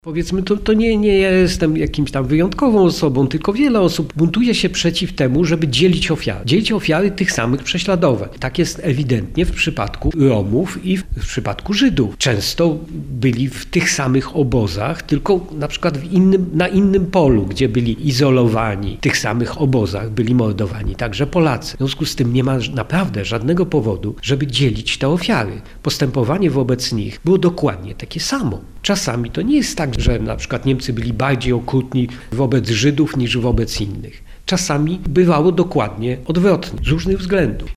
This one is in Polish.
Powiedzmy, to nie jestem jakimś tam wyjątkową osobą, tylko wiele osób buntuje się przeciw temu, żeby dzielić ofiary. Dzielić ofiary tych samych prześladowań. Tak jest ewidentnie w przypadku Romów i w przypadku Żydów. Często byli w tych samych obozach, tylko na przykład na innym polu, gdzie byli izolowani. W tych samych obozach byli mordowani także Polacy. W związku z tym nie ma naprawdę żadnego powodu, żeby dzielić te ofiary. Postępowanie wobec nich było dokładnie takie samo. Czasami to nie jest tak, że na przykład Niemcy byli bardziej okrutni wobec Żydów niż wobec innych. Czasami bywało dokładnie odwrotnie, z różnych względów.